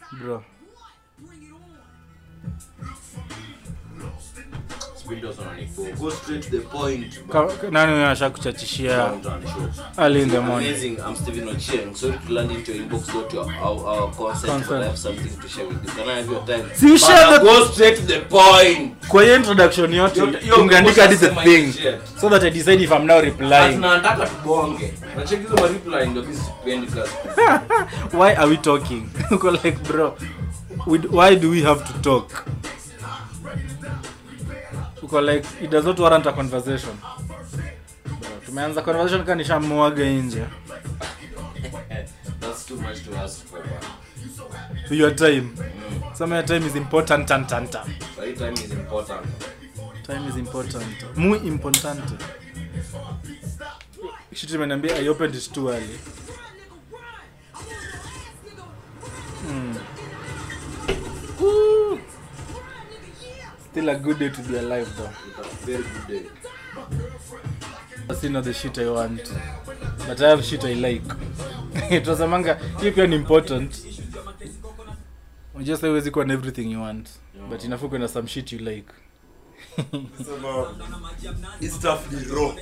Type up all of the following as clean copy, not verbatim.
bro. Go straight to the point. Nani anashakuchachishia early in the morning? Amazing. I'm Steven Ochieng. Sorry to land into your inbox. Go to our concept, but I have something to share with you. Can I have your time? See, go straight to the point. Kwa introduction yote ungeandika this thing so that I decide if I'm now replying. Nataka tubonge. Na check hizo reply ndio hizi sipendi class. Why are we talking? Like bro, why do we have to talk? Like it does not warrant a conversation. Tumeanza conversation kama nishamuaga nje. That's too much to ask for. Your time. Some time is important. Time is important. Time is important. Muy importante. Shit imeniambia I opened it too early. Still a good day to be alive though. Very good day. I still know the shit I want. But I have shit I like. It was a manga. Hiyo pia ni important. Just always equal everything you want. But inafu kuna some shit you like. So now, it's stuff is raw.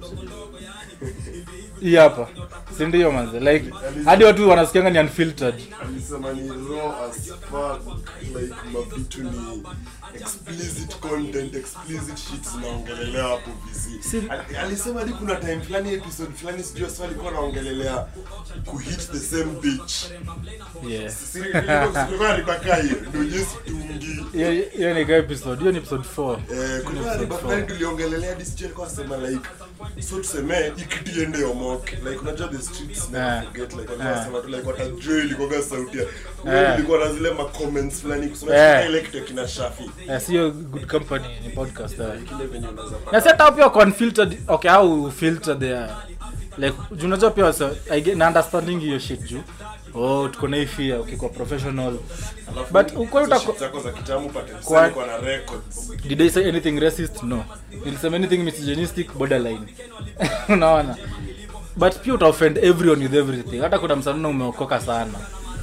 Hapa. Si ndio manze. Like hadi watu wanasikianga ni unfiltered. Alisema ni raw as fuck, like mavitu ni explicit content, explicit shit zinaongelelea hapo busy. Alisema hadi kuna time fulani episode fulani sijui swali alikuwa anaongelelea kuhit the same bitch. Yeah. Sisi tulikuwa ribaka hiyo ndio jinsi tungi. Hiyo ni episode. Hiyo ni episode 4. Kuna ribaka tuliongelelea hadi sijui alikuwa anasema like so tuseme ikitiende yomoke like unajua the streets never forget like anasema tu like watajua ilikuwa sauti ya ilikuwa na zile ma comments fulani kusema ile kitu kina Shafi sio good company ni podcast kile venye unaweza na set up your unfiltered. Okay, how filter there like unajua pia so I get understanding your shit juu tuko na ifia ukikuwa professional but uko zako za kitamu patensa kwa na records. Did I say anything racist? No. Did I say anything misogynistic? Borderline. Unaona? But pia uta offend everyone with everything. Hata kuna msana umeokoka sana.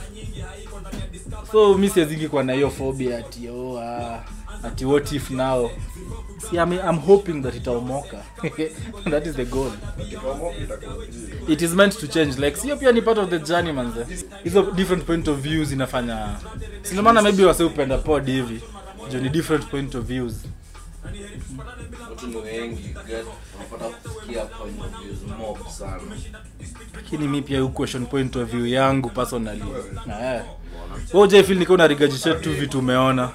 So mimi siwezi kwa na hiyo phobia ati what if now. See, I'm hoping that itaomoka. That is the goal. It is meant to change. Like sio pia ni part of the journey manze. Hizo different point of views inafanya. Sina maana maybe wase upenda pod hivi. Ni different point of views. Watu wengi get wanapata kusikia point of views mob sana. Lakini mimi pia question point of view yangu personally. Wewe feel niko na regurgitate tu vitu umeona.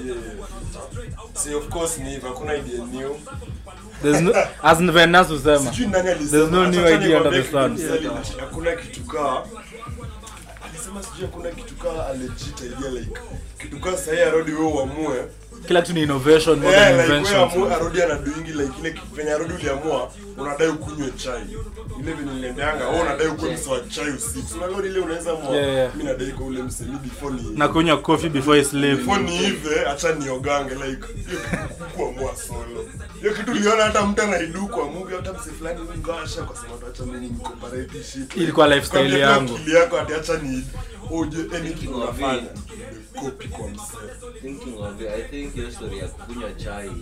See, of course ni hakuna idea new. There's no as Venas usema. There's no new idea under the sun. Hakuna kitu kaa. Alisema sijui hakuna kitu kaa legit idea like kitu kaa sasa arudi wewe uamue. Kila kitu ni innovation, modern invention. Wewe arudi ana doing like ile venye arudi uliamua unadai ukunywe chai. Ile venye niliambianga wewe unadai ukunywe msawa chai usiku. Unalori ile unaweza mwa mimi nadai kwa ule msemi before ni na kunywa coffee before I sleep. Before ni hive acha niogange like kwa mwa solo. Hiyo kitu uliona hata mtu anaidu kwa movie hata mse fulani ngasha kwa sababu acha mimi incorporate shit. Ilikuwa lifestyle yangu. Ile yako acha ni oje anything unafanya. Copy kwa mse. Thinking of it, I think your story ya kunywa chai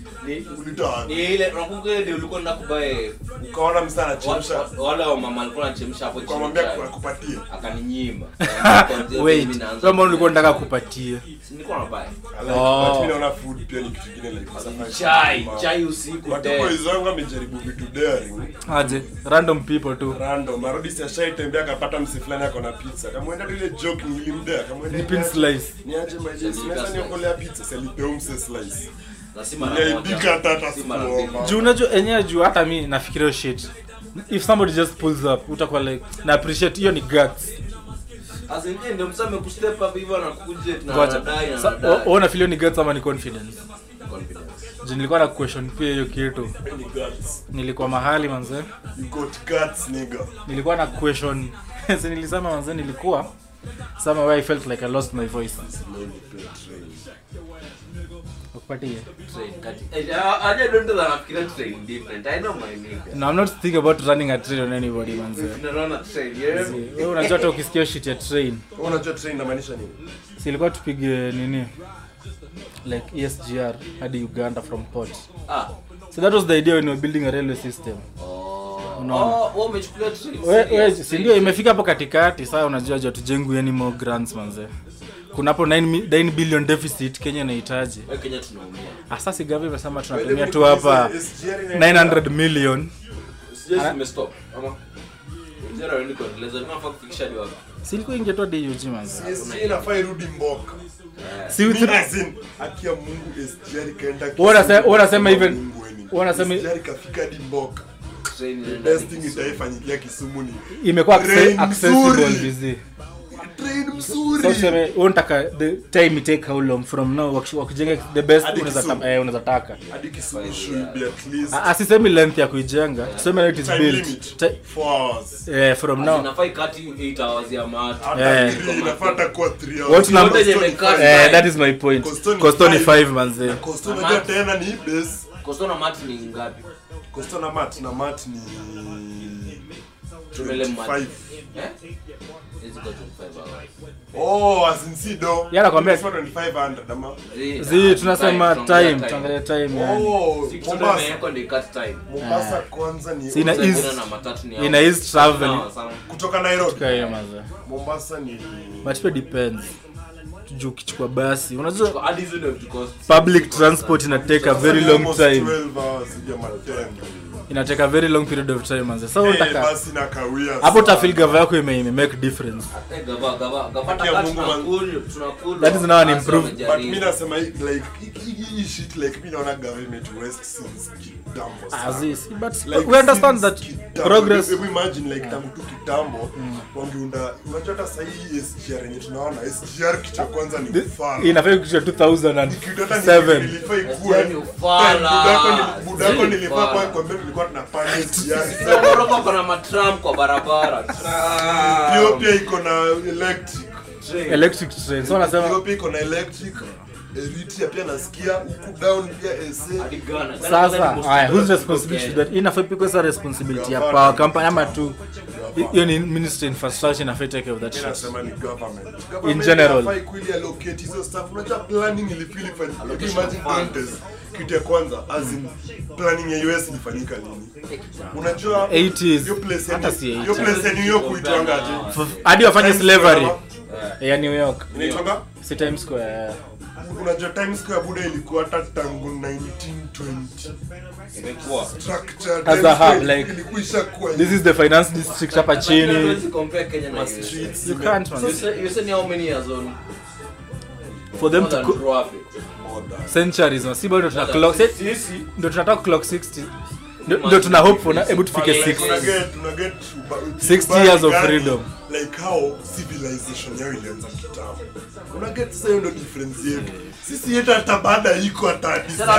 ni ile nakumbuka ndio ulikuwa nakubae ukaona msana chemsha wala mama alikuwa anachemsha hapo chini kumwambia akupatie akaninyima wait kama ulikuwa unataka kupatie nilikuwa nabae but mimi naona food pia ni kitu kingine like chai usiku watu wenzangu wamejaribu vitu daring aje random people tu random marudi sasa tembea akapata msi fulani ako na pizza kamwenda ile joke nilimdea kamwenda pin slice ni aje maji sasa niokolea pizza salipe mse slice lazima bika tata sikuomba juu unajua enyewe juu hata mimi nafikiria shit if somebody just pulls up utakuwa like na appreciate hiyo ni guts as in ndio msame ku step up hivyo na kuje tunadai na ona feel ni guts ama ni confidence juu nilikuwa na question pia hiyo kitu nilikuwa mahali manze you got guts nigga nilikuwa na question sasa nilisema manze nilikuwa somewhere I felt like I lost my voice nikupatie. Train kati. I don't know nafikiria train different. I know my nigga. No, I'm not thinking about running a train on anybody manze. Tunaona train. Yeah. Wewe unajua hata ukisikia shit ya train. Unajua train inamaanisha nini? Si ilikuwa tupige nini? Like ESGR hadi Uganda from port. So that was the idea when we were building a railway system. Umechukulia train. Wewe si ndio imefika hapo katikati sasa unajua je tujengwe any more grants manze. Kuna hapo 9 billion deficit Kenya inahitaji. Kenya tunaumia. Sasa government imesema tunatumia tu hapa 900 million. Sijui imestop. Ama zero ni kuendeleza tunafaa kufikisha ni wapi? Silikuwa ingetoa DUG manze. SGR inafaa irudi mboka. Si Azin akia Mungu SGR kaenda. Wanasema even wanasema SGR kafika hadi mboka. Train Best thing itaifanyikia Kisumu ni imekuwa accessible busy. Train mzuri. Sasa unataka the time it take how long from now wakijenga the best unaweza taka. Hadi Kisumu should be at least. Asisemi length ya kuijenga. Tuseme it is built 4 hours. From now. Inafai kati 8 hours ya mat. Inafuata kwa 3 hours. What number? That is my point. Costoni 5 manze. Costoni unajua tena ni base. Costona mat ni ngapi? Costona mat na mat ni Tumele mat. 25. Hizo kwa 25 hours. Oh, as in Sido. Yana kwambia 2500 ama. Tunasema time, tuangalie time yani. Oh, Mombasa yako ndio cut time. Mombasa kwanza ni Sina east na matatu ni ina east travel kutoka Nairobi. kaya manze. Mombasa ni But it depends. Juu kichukua basi. Unajua hadi hizo ndio because public transport ina take a very long time. 12 hours ya matem. Ina take a very long period of time manze. So unataka basi na kawia. hapo utafeel gava yako ime make difference. gava tunakula. That is now an improve. But mimi nasema like hii shit like mimi naona government west since kitambo. Aziz, but like, we understand that progress. We imagine like tangu tu kitambo wangeunda unajua hata sasa hii SGR yenye tunaona SGR kitu kwanza ni ufala. Inafaa kuja 2007. Ilifai kuwa ni ufala. Budako nilifaa kwa mbele tulikuwa tunapanda SGR. Sasa Morocco kuna matram kwa barabara. Ethiopia iko na Electric train. So wanasema Ethiopia iko na electric. Eritrea pia nasikia huku down pia SA. sasa who's responsibility that inafaa because a responsibility ya power company ama tu hiyo ni ministry infrastructure na take care of that shit. Nasema ni government. In general Inafaa kweli allocate hizo stuff. Unajua planning ilifili fanya. Imagine contest kitu ya kwanza as in planning ya US ilifanyika lini? Unajua 80s hiyo place hata si 80s. hiyo place ya New York huitwanga aje? hadi wafanye slavery ya New York Inaitwanga si Times Square. Unajua Times Square buda ilikuwa hata tangu 1920 Imekuwa structure As a hub, like, ilikuisha kwa This is the finance district hapa chini. Huwezi compare Kenya na US. streets You can't man. You say how many years on For them to drop centuries na si bado tuna clock sisi ndio tunataka clock 60 ndio tuna hope for able to fike 60 tunaget 60 years of freedom. Like how civilization yao ilianza kitambo. Unaget sasa hiyo ndio difference yetu. Sisi yetu hata baada iko hata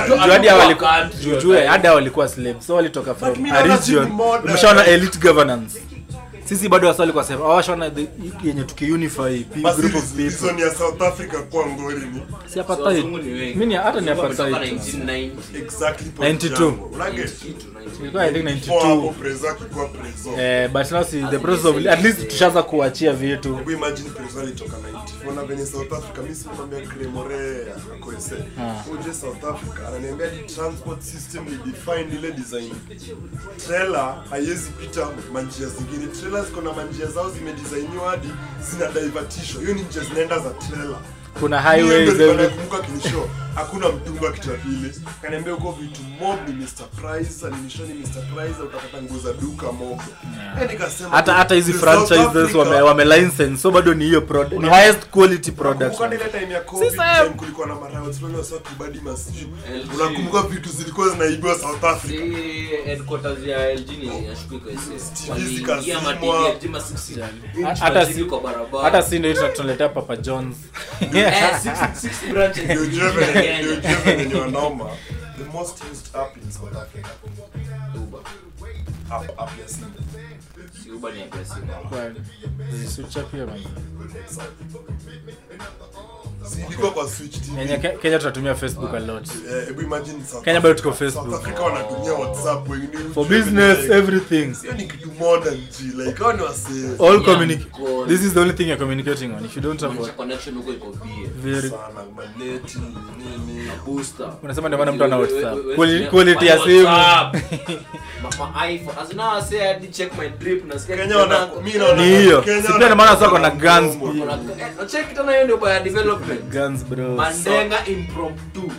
hadi walikuwa slaves so walitoka from a region. Umeshaona elite governance. Sisi bado wasali kwa sema washaona yenye tukiunify group of people. Season ya South Africa kwa ngori ni si apartheid. Mimi hata ni apartheid. 1990 exactly 92. Unaget Ilikuwa I think 92. But now see the process of at least tushaanza kuachia vitu. We imagine prezo alitoka 94 na venye South Africa mimi simwambia Cremore akoese. Uje South Africa ananiambia the transport system ni defined ile design. Trailer haiwezi pita manjia zingine. Trailers kuna manjia zao zimedesigniwa hadi zina divertisho. Hiyo ni njia zinaenda za trailer. Kuna highways kumbuka kinisho hakuna mtungo wa kitu pili kaniambia uko vitu mob ni Mr Price alinishoni Mr Price utapata nguo za duka mob nikasema hata hizi franchises wame license so bado ni hiyo product ni highest quality product. Kwa ile time ya COVID time kulikuwa na marauts wale wasao kubadi masjid unakumbuka vitu zilikuwa zinaibwa South Africa si headquarters ya LG ni yashukika hizi ya madini ya 60 kwa barabara hata si ndio tunaletea Papa John's 6 branches When you are normal, the most used app in South Africa, Uber. App ya simu. Si Uber ni ya simu. Well, switch up here man. Ilikuwa kwa Switch TV. Kenya tunatumia Facebook a lot. Hebu imagine Kenya bado tuko Facebook. South Africa wanatumia WhatsApp wengine. For business, everything. Sio ni kitu modern G. Like how was all communicate. This is the only thing you're communicating on. If you don't have connection huko iko bie. very sana maneti nini Booster. unasema ndio maana mtu ana WhatsApp. Quality ya simu. My iPhone. As now I say I did check my drip na scan. Kenya wana mimi naona Ni hiyo. Sipia na maana sasa na guns. Na check tena hiyo ndio by development. Guns bro. Mandenga impromptu.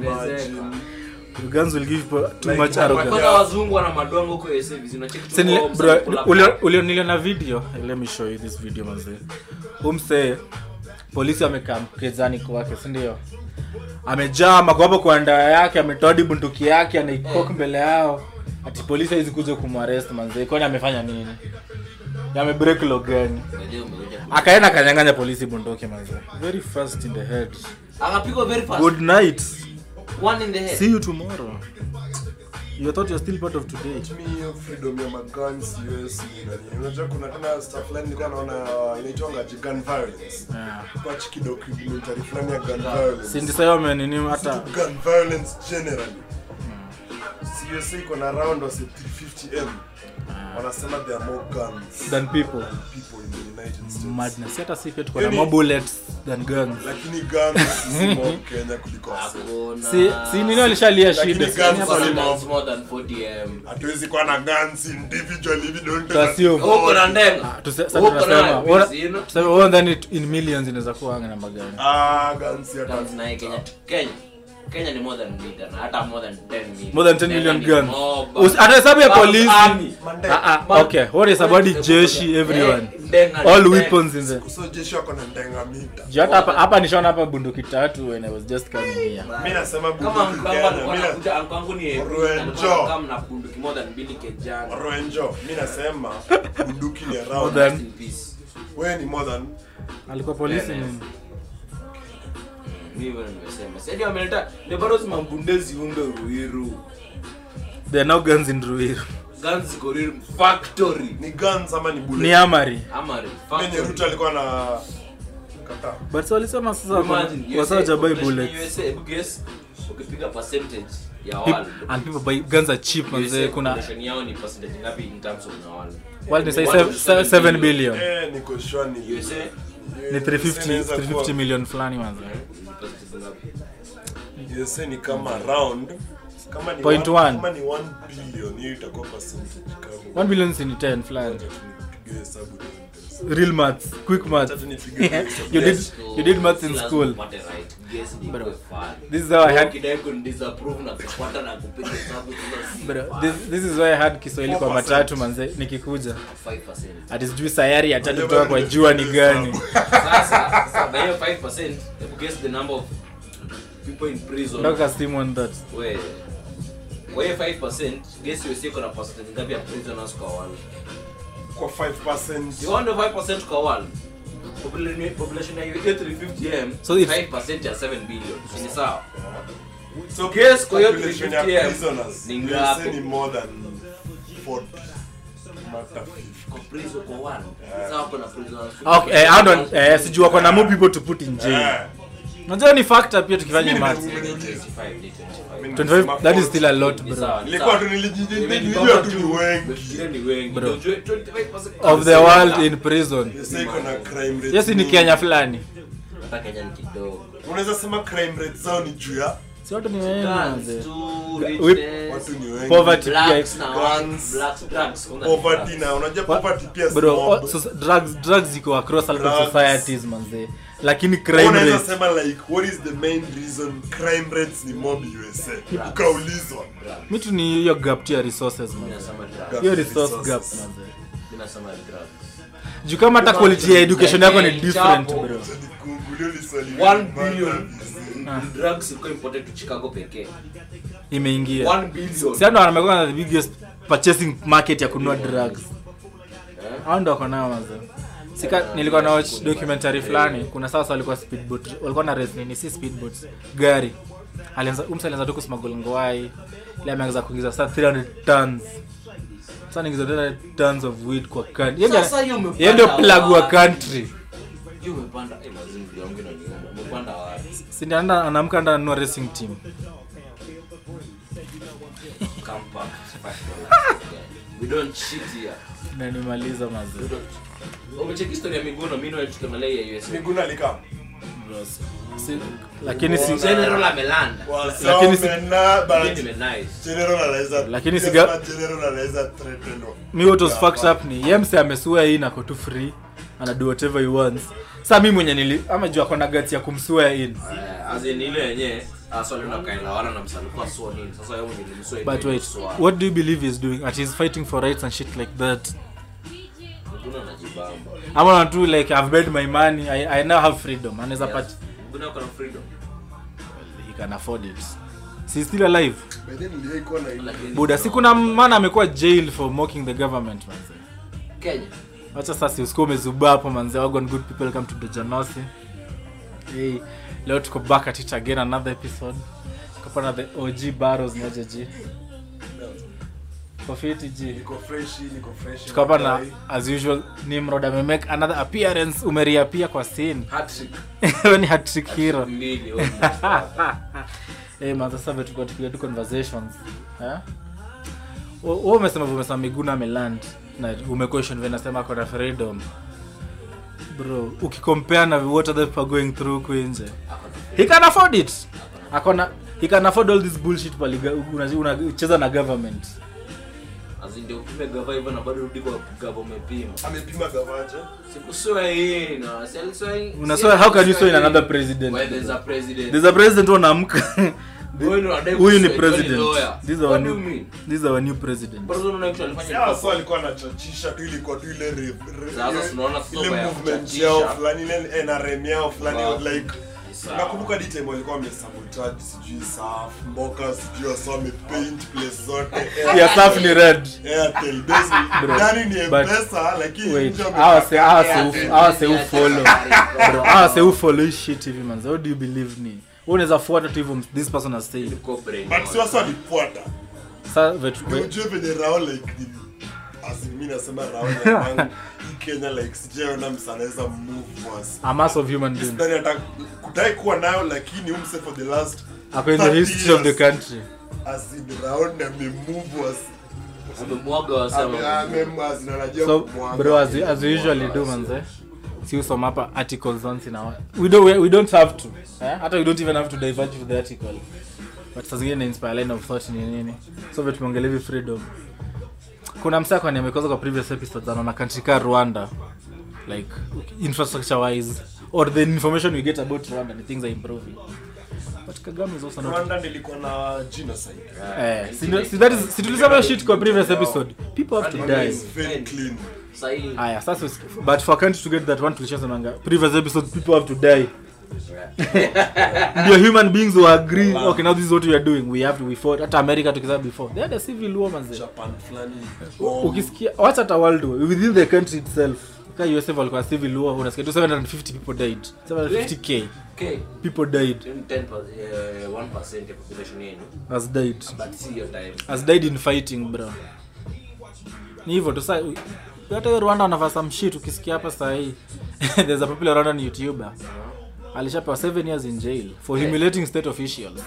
Guns will give too much Kwa arrogance. wazungu wana madongo kwa service una check tu. Bro, niliona video. Let me show you this video manze. Umse polisi amekaa mkezani kwake, si ndio? Amejaa makwabo kwa ndaa yake, ametoa bunduki yake, anaikok mbele yao. Ati polisi hizi kuja kumarrest manze. Kwani amefanya nini? Yame break law gani? Akaenda kanyang'anya polisi bunduki manze. Very fast in the head. Akapigwa very fast. Good night. One in the head. See you tomorrow. You thought you're still part of today. me freedom ya guns US nini. Unajua kuna tena stuff fulani nilikuwa naona inaitwa gun violence. Kwa chiki documentary fulani ya gun violence. Si ndisa yao menini hata gun violence generally. USA iko na round was 350M. Wanasema there are more guns than people in the United States. Madness. Hata si pia tuko na more bullets than guns. Lakini guns is more Kenya kuliko si nini alishalia shida. Guns more than 40M. Hatuwezi kuwa na guns individually we don't Huko na ndenga. Tuseme one than in millions inaweza kuwa anga namba gani? Guns ya Guns na Kenya ni more than million, hata more than 10 million. More than 10 million guns. Hata hesabu ya police. Okay, what is about the jeshi everyone? All weapons in there. So jeshi wako na ndenga mita. Jata hapa nishaona hapa bunduki 3 when I was just coming here. Mimi nasema kama mkangu ni kama na bunduki more than 2 kejana. Roenjo, mimi nasema bunduki ni around more than wewe ni more than alikuwa polisi nini? Mimi nimesema sasa ameleta the battles mambundezi unga Ruiru. There are no guns in Ruiru. Guns go Ruiru factory. Ni guns ama ni bullet? Ni Amari. Mwenye Ruto alikuwa na kata. But so alisema sasa kwa sababu buy bullets. USA guess ukipiga percentage ya wale and people buy guns are cheap manze. Kuna population yao ni percentage ngapi in terms of na wale? Wale ni say 7 billion. Niko sure ni USA ni 350 million fulani manze. USA ni kama round kama ni 0.1 kama ni 1 billion hiyo itakuwa percentage kama 1 billion ni 10 fulani. Real maths, quick maths. You did maths in school. This is how I had this is why I had Kiswahili kwa matatu manze nikikuja. 5%. Ati sijui sayari ya tatu kutoka kwa jua ni gani. Sasa na hiyo 5%, guess the number of people in prison. Ndoka steam on that. Wewe 5%, guess you see kuna percentage ngapi ya prisoners kwa wale? Kwa 5%. You want 5% kwa wale? Population ya 350M, so 5% ya 7 billion. Ni sawa? So guess kwa hiyo population ya 350M prisoners ni ngapi? Ni more than 40. Kwa prison kwa wale. Sawa kuna prisoners. Okay, I don't sijua kuna more people to put in jail. Unajua ni factor pia tukifanya maths. 25, that is still a lot bro. Ilikuwa tu nilijijua tu ni wengi. Bro. 25% of the world in prison. Sasa iko na crime rate. Yes ni Kenya fulani. hata Kenya ni kidogo. Unaweza sema crime rate zao ni juu ya si watu ni wengi watu ni wengi. Poverty pia Guns, drugs poverty na unajua poverty pia bro drugs ziko across all societies manze. Lakini crime rate unaweza sema like what is the main reason crime rates ni mob USA ukaulizwa mitu ni hiyo gap ya resources man. Hiyo resource gap manze. Ninasema drugs juu kama hata quality ya education yako ni different bro. 1 billion drugs iko imported to Chicago pekee imeingia 1 billion. Sasa ndo wamekuwa the biggest purchasing market ya kununua drugs. Hao ndo wako nao manze. Sika nilikuwa na watch documentary fulani kuna sasa walikuwa speedboat walikuwa na race nini si speedboats gari alianza tu kusmuggle ngwai ile ameanza kuingiza sasa 300 tons sasa ningiza 300 tons of weed kwa country yeye ndio plug wa country Hiyo umepanda mazingira yangu na niomba. Umepanda wapi? Si ndio anaamka ndani anunua racing team. Kampa. We don't shit here. Na nimaliza mazuri. Umecheki story ya Miguna, mimi na tukiangalia ya US. Miguna alikam. Lakini si General amelanda. Lakini si General anaweza. Lakini si General anaweza threaten. Me what was fucked up ni Yemse amesua hii na ko free ana do whatever he wants. Sasa mimi mwenye ama jua kona guts ya kumsua in. As in ile yenyewe swali na kaina wana na msalikuwa so nini. Sasa yeye mwenye nilimsua. But wait, what do you believe he's doing? That he's fighting for rights and shit like that. Miguna anajibamba. I'm not too like I've made my money. I now have freedom. Anaweza pata Miguna kuna freedom. He can afford it. He's still alive. But then ndio iko na Buda si kuna maana amekuwa jail for mocking the government manze. Kenya. Acha sasa usiku umezuba hapo manze. Wagon good people come to the Janosi. Hey, leo tuko back at it again another episode. Kapana the OG Barrows na JG. Coffee G. niko fresh. Tukapana as usual Nimrod make another appearance umereappear kwa scene. Hat-trick. When hat-trick hero. Mbili. Man sasa vetu tukiwa conversations. Wewe umesema Miguna ameland na umequestion when nasema kwa freedom. Bro, ukicompare na what other people going through kwinje. He can afford it. He can afford all this bullshit unacheza na government. Ndio ukipe gava hivyo na bado rudi kwa gava umepima. Amepima gavaje? Sikusua hii na sell. Unasema how can you sue in another president? When there's a president. There's a president wanaamka. Huyu ni president. This is our new president. Bado unaona kitu alifanya. Sasa alikuwa anachachisha tu ilikuwa tu ile Sasa tunaona ile movement yao fulani ile NRM yao fulani like nakumbuka detail walikuwa wamesabotage sijui saf mboka sijui asome paint place zote ya saf ni red Airtel basically ndani ni M-Pesa lakini nje I say who follow shit hivi man. How do you believe me? Unaweza fuata tu hivyo this person has said but sio sasa nifuata sasa vetu unajua venye rao like mimi nasema Raul wangu Kenya like sijaona msanaweza move was a mass of human beings. Ndani hata kudai kuwa nayo lakini umse for the last in the history of the country as in Raul na move was amemwaga wasema so bro as we usually do manze si usoma hapa articles once in our we don't have to hata we don't even have to divert to the article but sasa zingine inspire line of thought ni nini so vitu tumeongelea freedom. Kuna msako amekoza kwa previous episodes anaona country ka Rwanda like infrastructure wise or the information we get about Rwanda and things are improving. But Kagame is also not Rwanda nilikuwa na genocide. That is tulisema shit kwa previous episode. People have to die. Very clean. Sahi. Sasa but for country to get that one tulisema manga previous episode people have to die. We are human beings who agree okay now this is what we are doing we fought at America together before they had a civil war manze Japan flani ukisikia what's at a world war within the country itself ka US walikuwa civil war unasikia 750 people died 750k people died 1% ya population yenu has died but see your time has died in fighting bro ni hivyo tu sasa hata Rwanda wanafanya some shit ukisikia hapa sasa hii there's a popular Rwandan YouTuber alishapewa 7 years in jail for humiliating state officials.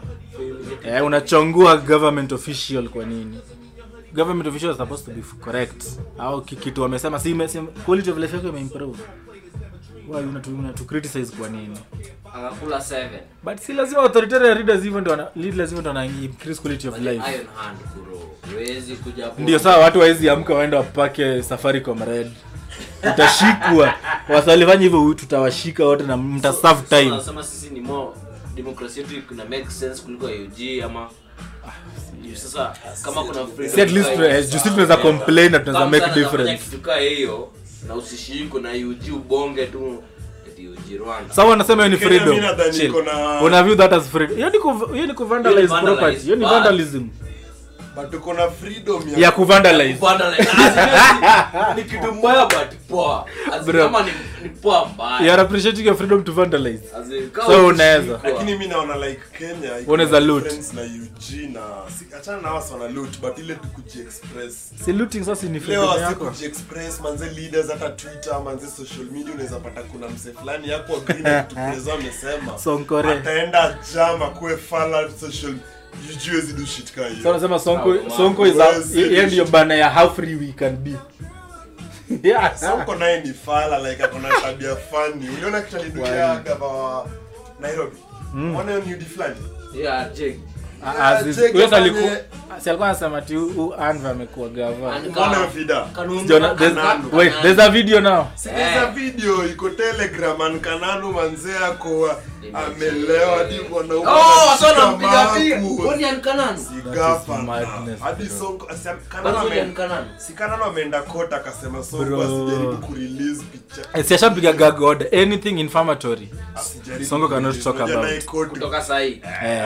Unachongua government official kwa nini? Government officials are supposed to be correct. Au kitu wamesema si quality of life yako imeimprove. Why una to criticize kwa nini? Akakula 7. But si lazima authoritarian leaders even ndo wana increase quality of life. Iron hand bro. Huwezi kuja hapo. Ndio sawa watu hawezi amka waende wapake Safaricom red. Utashikwa wasalifanya hivyo tutawashika wote na mta serve time. Nasema sisi ni more democratic kuna make sense kuliko UG ama sasa kama kuna freedom si at least just tunaweza complain na tunaweza make difference tukaa hiyo na usishiko na UG ubonge tu eti UG Rwanda sawa nasema hiyo ni freedom una view that as freedom hiyo ni vandalize property hiyo ni vandalism but uko na freedom ya kuvandalize ni kitu mbaya but poa kama ni poa mbaya you are appreciating your freedom to vandalize so unaweza lakini mimi naona like Kenya unaweza loot na UG na achana na watu wana loot but ile tu kujiexpress si looting sasa ni freedom leo yako kujiexpress manze leaders hata Twitter manze social media unaweza pata kuna mse fulani yako agreement tukiweza amesema Sonkore ataenda jama kuwe fala social you do shit kai so unasema Sonko is yeye ndio bana ya how free we can be yeah Sonko naye ni fala like akona tabia funny uliona kitu alidukia gava Nairobi ona new defland yeah Jake wewe alikuwa anasema ati Anva amekuwa gava mbona vida wait there's a video now there's a video iko Telegram an Kananu manze yako amelewa ndivyo na sana mpiga pigo kwani an Kananu sigafa hadi Sonko Kananu si Kananu ameenda court akasema Sonko asijaribu ku release picture siashampiga gagod anything inflammatory Sonko cannot talk about kutoka sahi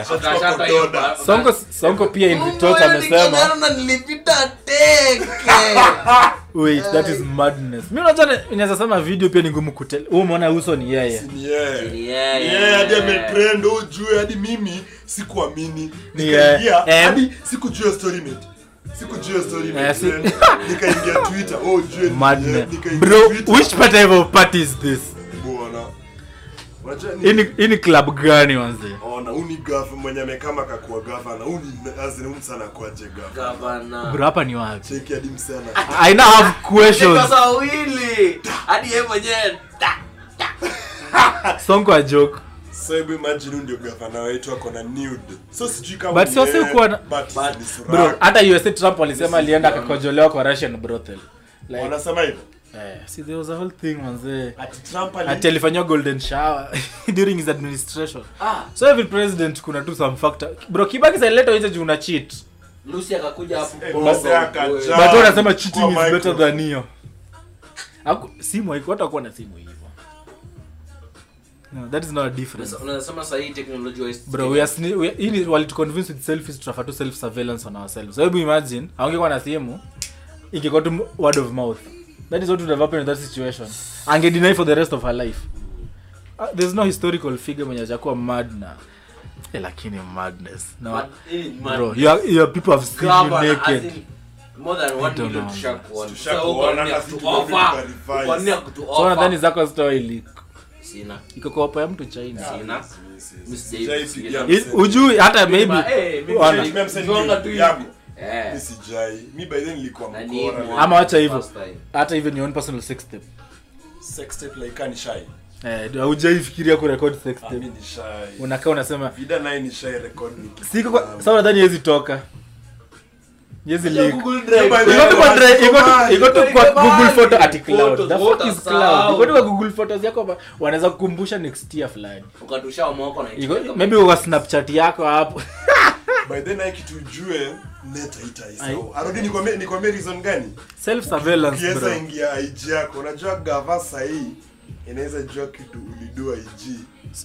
Sonko pia in retort amesema nilipita teke wait that is madness mimi unajua inaweza sema video pia ni ngumu kutell umeona uso ni yeye hadi ametrend ujue hadi mimi sikuamini nikaingia hadi sikujua story mate nikaingia Twitter jue madness bro which part is this bwana ini club gani wanze na uni gava mwenye amekama kakua gavana uni azini sana kwaje gavana bro hapa ni wapi cheki hadi msana I now have questions sasa wili hadi yeye mwenyewe Sonko a joke so imagine ndio gavana wetu ako na nude so sijui kama but sio kuwa bro hata USA Trump alisema alienda akakojolewa kwa Russian brothel like wanasema hivyo see there was a whole thing manze at Trump alifanywa golden shower during his administration so every president kuna tu some factor bro Kibaki sasa leto hizo una cheat Lucy akakuja hapo but wanasema cheating is better than hiyo simu haiko hatakuwa na simu hivyo no that is not a difference unasema sasa hii technology wise bro we are wali to convince with selfies to self surveillance on ourselves so you imagine haungekuwa na simu ingekuwa tu word of mouth. That is what would have happened in that situation. Ange deny for the rest of her life. There's no historical figure mwenye hajakuwa mad na lakini madness. No, bro, your people have seen you naked. More than 1 million tushakuona. So nadhani zako story leak. Sina. Iko kwa hapo ya mtu China. Sina. Ujui hata maybe wana tu yako. Nisijai. Mimi by then nilikuwa mkora. Ama acha hivyo. Hata even your own personal sex tape. Sex tape like ni shy. Hujaifikiria ku record sex tape. Mimi ni shy. Unakaa unasema vida naye ni shy record. Siko kwa sawa nadhani hizi toka. Yes, leak. Google Drive. Iko tu kwa Google Photo at cloud. The fuck is cloud? Iko tu kwa Google Photos yako wanaweza kukumbusha next year fulani. Ukatusha mwako na maybe uko Snapchat yako hapo. By then I kitu jue net itaisau. Arudi nikwambie reason gani? Self surveillance bro. Kiesa ingia IG yako. Unajua gava sahi inaweza jua kitu ulidua IG.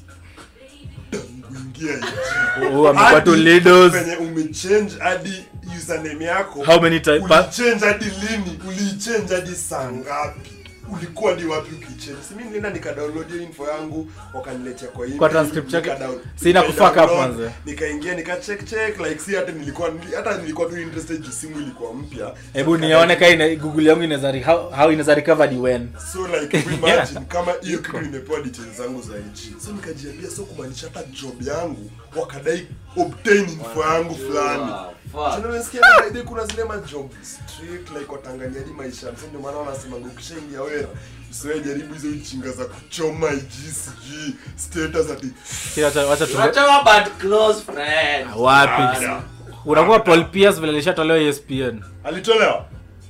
Kuingia IG. Amekuwa tu leaders. Venye umechange hadi username yako. How many times? Ulichange hadi lini? Ulichange hadi saa ngapi? Ulikuwa ni wapi ukichange? Si mimi nilienda nikadownload hiyo info yangu wakaniletea kwa email. Kwa transcript yake. Sina kufuck up manze. Nikaingia check like si hata nilikuwa tu interested juu simu ilikuwa mpya. Hebu nione kai Google yangu inaweza how inaweza recover the when. So like imagine kama hiyo kitu imepewa details zangu za IG. So nikajiambia so kumaanisha hata job yangu wakadai obtain info yangu fulani. Tunasikia baadaye kuna zile job street like watangania hadi maisha. So ndio maana wanasema ukishaingia wera usiwe jaribu hizo uchinga za kuchoma IG status ati wacha bad close friend. Wapi? Unakuwa Paul Pierce vile alishatolewa ESPN. Alitolewa?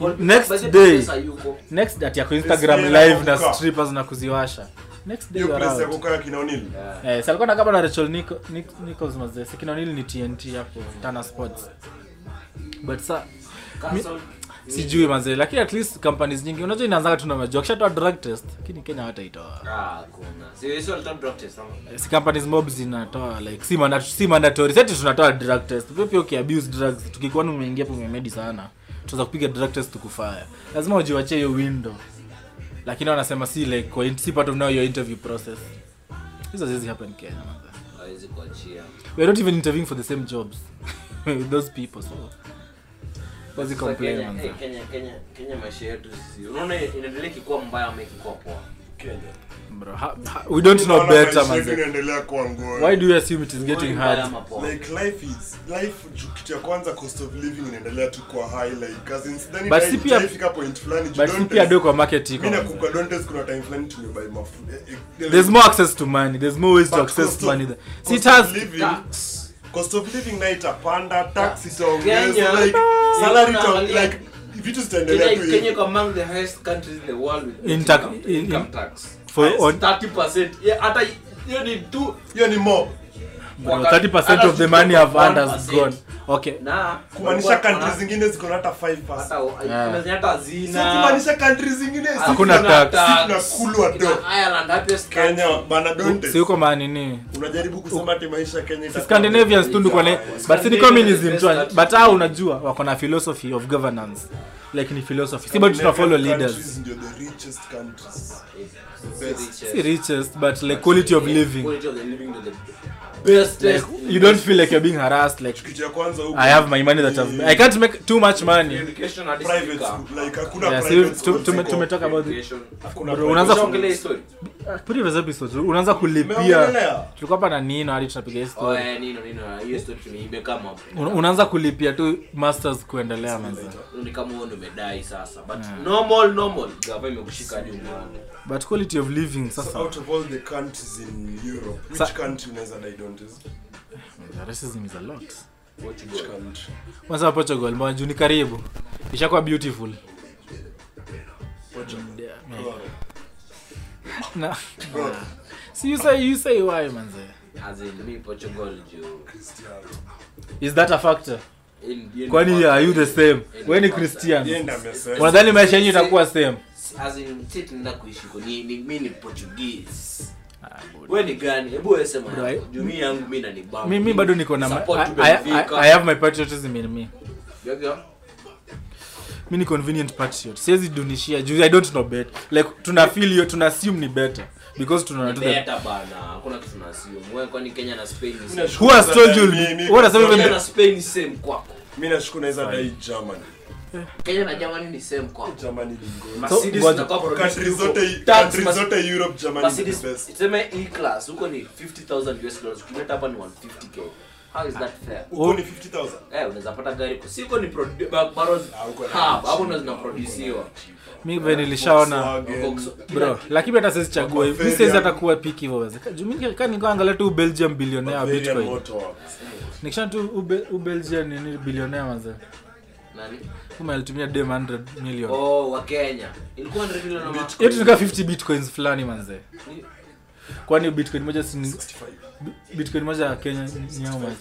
Next that yako Instagram live na strippers na kuziwasha. Next day you are out. Kwa Kinaonil. Salikuwa na kama na Rachel Nichols mazee. Kinaonil ni TNT hapo Tana Sports. But sijui manze, lakini at least companies nyingi unajua inaanza tu na majok shatoa drug test, lakini Kenya hata itoa. Kuna sio drug test ama si companies mobs zinatoa like si mandatory sasa tunatoa drug test. Pia abuse drugs tukikuwa umeingia hapo umemedi sana tuanza kupiga drug test tukufire, lazima ujiwache hiyo window, lakini wanasema si like kwa si part of now your interview process. This doesn't happen in Kenya manze. haiwezi kuachia. We're not even interviewing for the same jobs with those people, so what's the complaint manze? Kenya maisha yetu sisi unaona inaendelea kikuwa mbaya ama kikuwa poa. Kenya Bro, we don't know better manze. Inaendelea kuwa ngumu. Why do you assume it is getting hard? Like life kitu ya kwanza cost of living inaendelea tu kwa high like cousins then But si pia ifika point fulani but si pia do kwa market iko. Mimi nakuka don't test kuna time fulani tumebuy mafuta. There's more access to money. There's more ways to access money. See it has cost of living na itapanda, tax itaongeza Kenya, like salary to like vitu zitaendelea tu. Kenya is among the highest countries in the world with income tax. For on 30%. Yeah, hata hiyo ni more. 30% of the money have has gone. Okay. Na kumaanisha countries zingine ziko na hata 5%. Hata zina. So kumaanisha countries zingine hakuna tax. Tunakulwa do. Ireland happiest Kenya bana don't. Si uko maana nini? Unajaribu kusema ati maisha Kenya itakuwa Scandinavians tundu kwa but si communism tu, but hao unajua wako na philosophy of governance. Like ni philosophy. Si bado tuna follow leaders. The richest countries. Si richest but like quality of living. Quality of the living to the best. Like, you don't feel like you're being harassed like kitu ya kwanza huko I have my money that I can't make too much money. Education and private school, like hakuna Yeah, private tumetoka about education. unaanza kuongelea story. pretty visa episode unaanza kulipia tulikuwa hapa na nino hadi tunapiga story Nino hiyo story tumeimbe kama unaanza kulipia tu masters kuendelea manzi ni kama wewe umedai sasa but normal gava imekushika hadi umone but quality of living sasa so out of all the countries in Europe which country unaweza die don't is racism is a lot which country kwanza Portugal mbona ni karibu ishakuwa beautiful no see you say why manze as in me Portugal Cristiano is that a factor in kwani are you the same when ni Christian yenda amesema unadhani maisha yenu itakuwa same as in sisi tunaenda kuishi kwa ni mimi ni Portuguese wewe ni gani hebu wewe sema jumii yangu mimi na ni bamba mimi bado niko na I have my patriotism in me yoga mimi ni convenient patriot siwezi dunishia juu I don't know better like tuna feel you tuna assume ni better because tuna better bana hakuna kitu tuna assume wewe kwani Kenya na Spain ni same who has told you what has even Kenya na Spain ni same kwako mimi nashukuru naweza dai Germany Kenya na Germany ni same kwako Germany ni good Mercedes na kwa countries zote Europe Germany is the best tuseme E class huko ni $50,000 ukileta hapa ni $150K how is that fair huko ni 50,000 unaweza pata gari kwa siko ni baros hapo ndo zinaproduciwa mimi vile nilishaona bro lakini hata sisi chagua hivi sisi hata kuwa picky hivyo waweza mimi kama ningeangalia tu Belgium billionaire Bitcoin nikisha tu Belgium ni billionaire manze nani kama alitumia dem 100 million wa Kenya ilikuwa 100 million ama yetu nika 50 bitcoins fulani manze kwani bitcoin moja si 65 bitcoin moja ya Kenya ni how much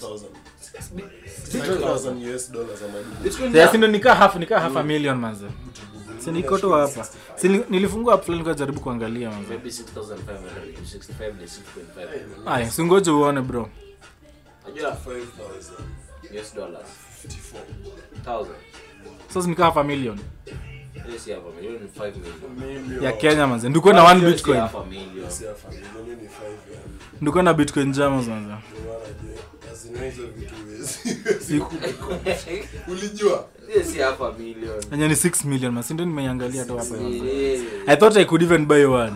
$6,000 ama sasa ndio nika half a million manze si niko tu hapa si nilifungua app fulani kujaribu kuangalia manze maybe 6,500 65 ni 6.5 aya singoje uone bro unajua $5,000 $54,000 sasa nika half a million yes hapa milioni 5 million ya Kenya manze ndiko na 1 bitcoin half a million ndiko na bitcoin jamos manze ulijua yes half a million anya ni 6 million manze ndio nimeangalia tu hapa I thought I could even buy one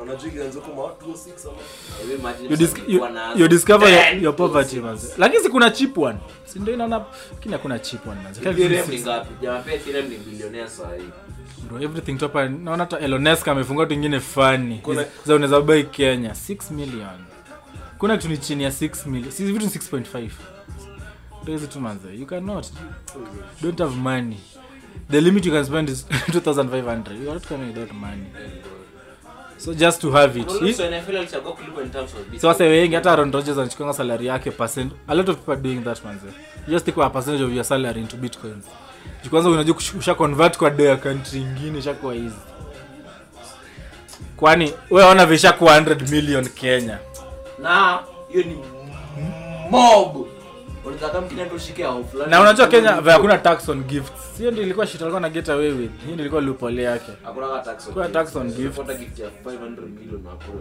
you discover your poverty manze lakini si kuna cheap one si ndio inaona lakini hakuna cheap one manze ngapi jamaa pia Ethereum ni billionaire sasa hivi bro everything topa naona hata Elon Musk amefungua wengine funny za unaweza buy Kenya 6 million kuna kitu ni chini ya 6 million si vitu 6.5 ndio hizo tu manze you cannot don't have money the limit you can spend is 2,500 you are not coming without money so just to have it so NFL alichagua kulipa in terms of so wase wengi hata Aaron Rodgers anachukua salary yake percent a lot of people are doing that manze you just take a percentage of your salary into bitcoins Kwanza unajua kusha convert kwa dola country nyingine shakuwa hizi. Kwani wewe ona vishakuwa 100 million Kenya. Na hiyo ni mob. Unataka mkina ndo shike au fulani. Na unajua Kenya hakuna tax on gifts. Hiyo ndio ilikuwa shit alikuwa na get away with. Hiyo ndio ilikuwa loophole yake. Hakuna tax on. Kwa tax on gifts. Kwa gift ya 500 million na kula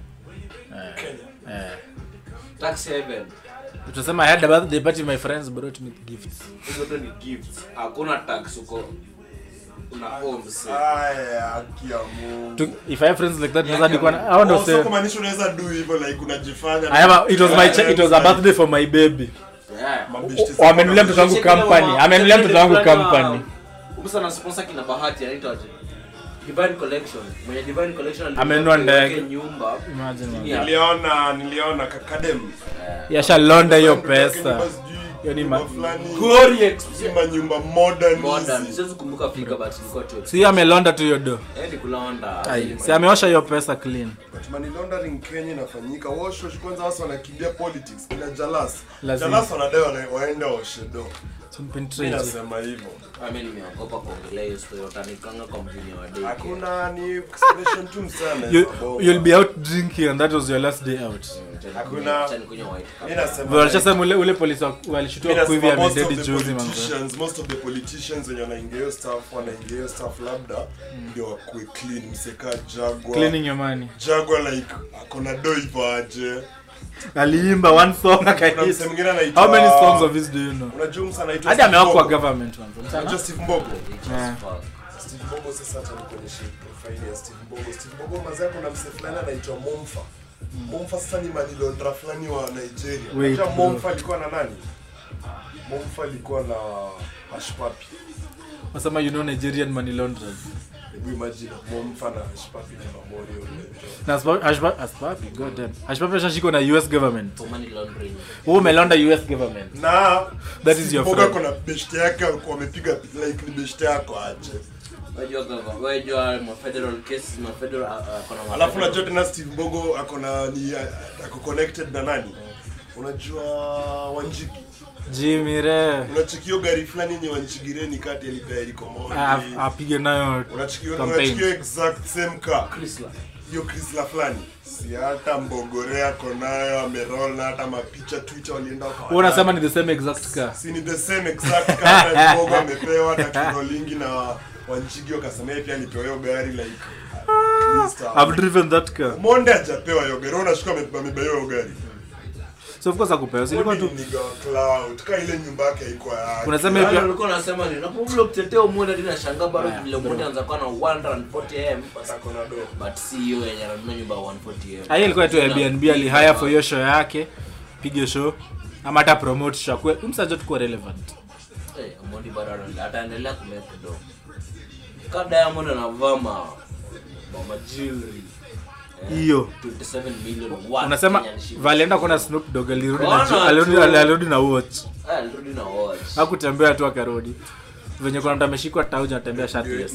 tax heaven. Utasema I had a birthday party, my friends brought me gifts. Hizo ni gifts. Hakuna tax uko. Una home say. Aya, kiamu. If I have friends like that, naweza nikuwa I want to say. Sio kumaanisha unaweza do hivyo like unajifanya. It was a birthday for my baby. Yeah. Amenulia mtoto wangu company. Amenulia mtoto wangu company. Umesa na sponsor kina Bahati anaitwa Divine Collection. Mwenye Divine Collection amenunua ndege nyumba. Imagine. Niliona Kakadem. Yasha londa hiyo pesa. Hiyo ni Glory expensive nyumba modern. Siwezi kumbuka fika but ilikuwa tu. Si amelonda tu hiyo do. Kulonda. Si ameosha hiyo pesa clean. But money laundering Kenya inafanyika. Wash kwanza watu wanakimbia politics. Kina Jalas. Lazima. Jalas wanadai waende washedo. Penetrate. Nasema hivyo. Mimi nimeogopa kuongelea hiyo story utanikanga kwa mjini wa day. Hakuna ni expression tu sana. You'll be out drinking and that was your last day out. Hakuna. Walishasema ule polisi walishutwa kwa hivi amededi juzi manzo. Most of the politicians wenye wanaingia staff labda ndio wakue clean mseka Jaguar. Cleaning your money. Jaguar like akona doi paje. Aliimba one song akaita. How many songs of his do you know? Unajua msa anaitwa. Hadi amewekwa government manzo. Unajua Steve Mbogo. Steve Mbogo sasa atakuonyesha profile ya Steve Mbogo. Steve Mbogo mazao kuna mse fulani anaitwa Momfa. Momfa sasa ni money launderer fulani wa Nigeria. Unajua Momfa alikuwa na nani? Momfa alikuwa na Ashpapi. Wasema you know Nigerian money launderers. Hebu imagine Momfa na Ashpapi ni memorial. Na Ashpapi, god damn. Ashpapi shashiko na US government. For money laundering. Who melonda US government? Na that is your friend. Mboga kuna best yake alikuwa amepiga like ni best yako aje. Wajua federal cases na federal kuna alafu unajua tena Steve Mbogo ako connected na nani? Unajua Wanjigi. Jimire. Unachukio gari fulani yenye Wanjigireni kati alipea iliko moja. Apige nayo. Unachukio exact same car. Chrysler. Hiyo Chrysler fulani. Si hata Mbogore yako nayo ameroll na hata mapicha Twitter walienda kwa. Unasema ni the same exact car. Si ni the same exact car na Mbogo amepewa hata kirolingi na Wanjigi wakasema pia alipewa gari like I've driven that car. Monde hajapewa hiyo gari. Unashuka amebeba hiyo gari. So of course akupewa. Silikuwa tu cloud. Ka ile nyumba yake iko yake. Unasema pia ulikuwa unasema nini? Unapokuja kutetea umoja ndio nashangaa bado vile umoja anza kuwa na 140m pasako na do. But si hiyo yenye ananunua nyumba 140m. Haya ilikuwa tu Airbnb alihire for hiyo show yake. Piga show ama hata promote show. Umsaje tu kwa relevant. Umoja bado ataendelea kumake do. Kada Diamond anavaa jewelry hiyo 27 million. Unasema valienda kuna Snoop Dogg alirudi na watch. Alirudi na watch. Hakutembea tu akarudi. Venye kuna mtu ameshikwa tauja anatembea shirtless.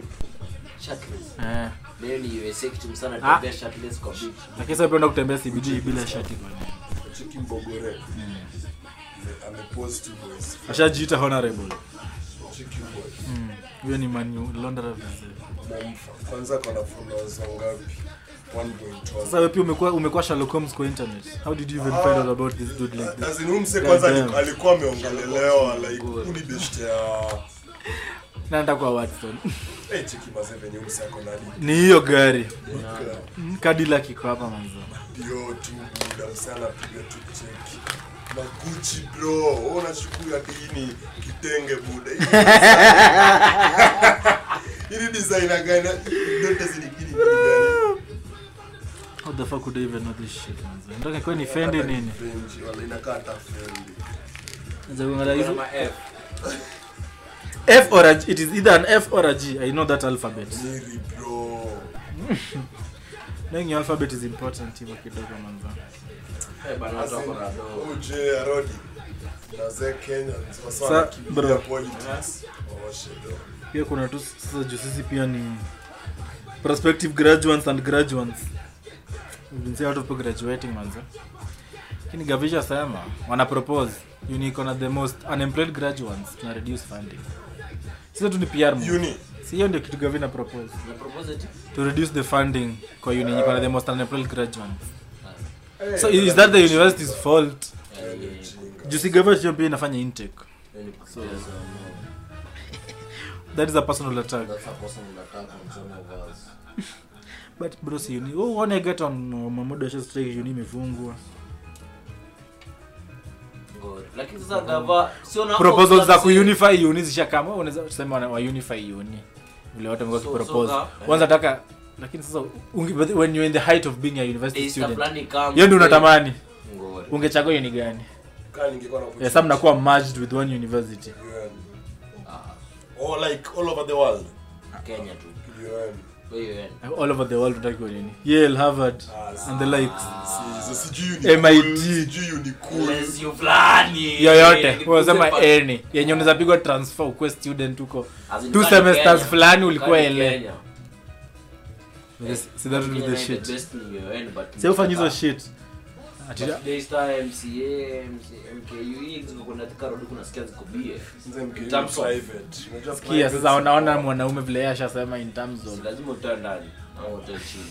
Shirtless. Leo ni USA kitu sana tembea shirtless kwa beach. Lakini sasa penda kutembea CBD bila shati bwana. Chiki Mbogore. Amepost boys. Ashajiita honorable. Chiki boys. Hiyo ni money launderer vizuri. Momfa. Kwanza kuna followers wangapi? 1.1. Sasa wewe pia umekuwa Sherlock Holmes kwa internet. How did you even find out about this dude like this? Azinumse kwanza alikuwa ameongelelewa like uni best ya Naenda kwa Watson. chiki mazeve nyumsa yako nani? Ni hiyo gari. Cadillac iko hapa manzo. Ndio tu muda sana piga tu cheki. Maguchi bro, unachukua dini kitenge buda. Hili designer gani? Ndio zilingine gani? How the fuck could I even know this shit manzo? Ndio kwa ni Fendi nini? Fendi wala inakaa hata Fendi. Ndio ngala hizo F or a G. It is either an F or a G. I know that alphabet. Niri bro. Knowing alphabet is important hivyo kidogo manzo. Bana zako na do. Uje arodi. Naze Kenya Sasa bro politics. Pia kuna tu sasa sisi pia ni prospective graduates and graduates. We've been saying out of graduating manzo. Kini Gavisha sema wana propose unique on the most unemployed graduates na reduce funding. Sasa tu ni PR move. Uni. Si hiyo ndio kitu Gavin propose. Na propose it. To reduce the funding kwa uni nyiko na the most unemployed graduates. So is that the university's fault? Jusi government champion inafanya intake. So That is a personal attack. that's a personal attack on some of us. But bro, si uni. Oh, when I get on Mamodo Show strike uni imefungwa. God. Lakini sasa gava sio na Proposals za kuunify uni zishakama, unaweza kusema wa unify uni. Vile watu wamekuwa propose. Kwanza nataka lakini sasa when you're in the height of being a university student. Hiyo ndio unatamani. Ungechagua uni gani? Kama ningekuwa na Yes, some nakuwa merged with one university. Or like all over the world. Kenya tu. All over the world utaki nini? Yale, Harvard and the likes. MIT. Sio fulani. Yoyote. Unasema any. Yenye unaweza pigwa transfer ukwe student huko. 2 semesters fulani ulikuwa LA. See that with the shit. Sio ufanye hizo shit. Daystar MCA MKU kuna tikarodi kuna sikia ziko bie. Sikia sasa unaona mwanaume vile yeye ashasema in terms of Lazima utaenda ndani au hotel chini.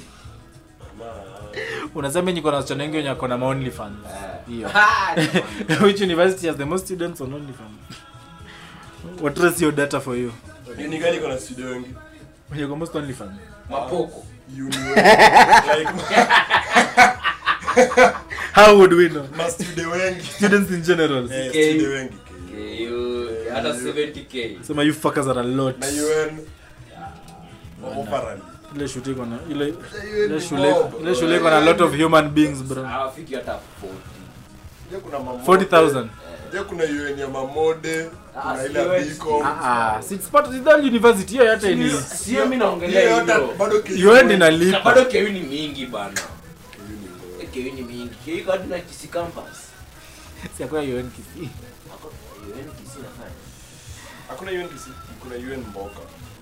unasema niko na wasichana wengi wenye wako na OnlyFans. Hiyo. Which university has the most students on OnlyFans? What is your data for you? Uni gani kuna studio wengi? You go most OnlyFans. Mapoko. Uni like How would we know? studio wengi. Students in general. Studio wengi. Hata 70k. Sema you fuckers are a lot. Na UN overall. Ile shule iko na ile shule iko na a lot of human beings bro. Hawafiki hata 40. Je, kuna mamode. 40,000. Je, kuna UN ya mamode, kuna ile biko. It's part of the university hiyo yote ni. Sio mimi naongelea hiyo. Bado You end in a leap. Bado KU ni mingi bana. KU ni mingi. KU kadi na Kisii campus. Si kwa UN Kisii. UN Kisii nafanya. Hakuna UN Kisii, kuna UN Mboka.